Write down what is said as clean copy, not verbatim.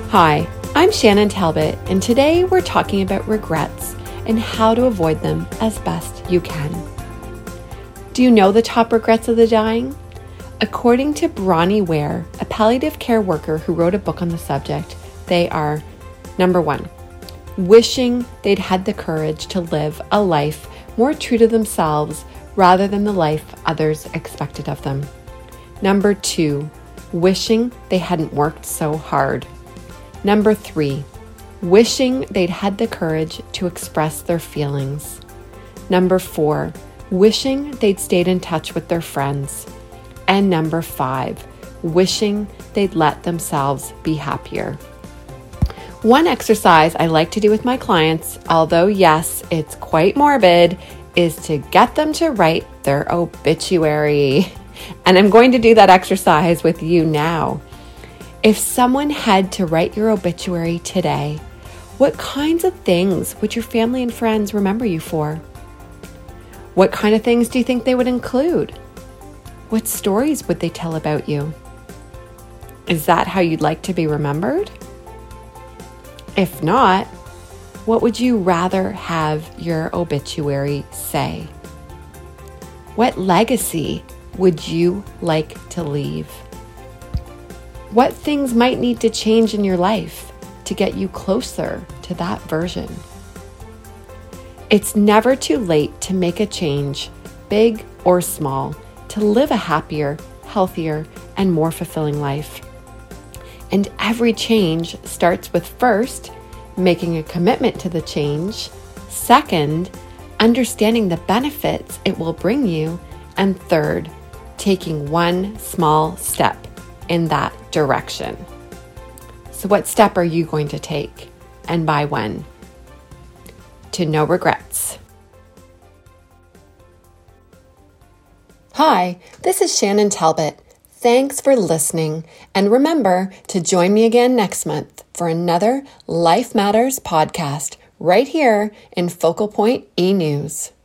Hi, I'm Shannon Talbot, and today we're talking about regrets and how to avoid them as best you can. Do you know the top regrets of the dying? According to Bronnie Ware, a palliative care worker who wrote a book on the subject, they are: number 1, wishing they'd had the courage to live a life more true to themselves rather than the life others expected of them. Number 2, wishing they hadn't worked so hard. Number 3, wishing they'd had the courage to express their feelings. Number 4, wishing they'd stayed in touch with their friends. And number 5, wishing they'd let themselves be happier. One exercise I like to do with my clients, although yes, it's quite morbid, is to get them to write their obituary. And I'm going to do that exercise with you now. If someone had to write your obituary today, what kinds of things would your family and friends remember you for? What kind of things do you think they would include? What stories would they tell about you? Is that how you'd like to be remembered? If not, what would you rather have your obituary say? What legacy would you like to leave? What things might need to change in your life to get you closer to that version? It's never too late to make a change, big or small, to live a happier, healthier, and more fulfilling life. And every change starts with, first, making a commitment to the change, second, understanding the benefits it will bring you, and third, taking one small step in that direction. So what step are you going to take, and by when? To no regrets. Hi, this is Shannon Talbot. Thanks for listening, and remember to join me again next month for another Life Matters podcast right here in Focal Point E-News.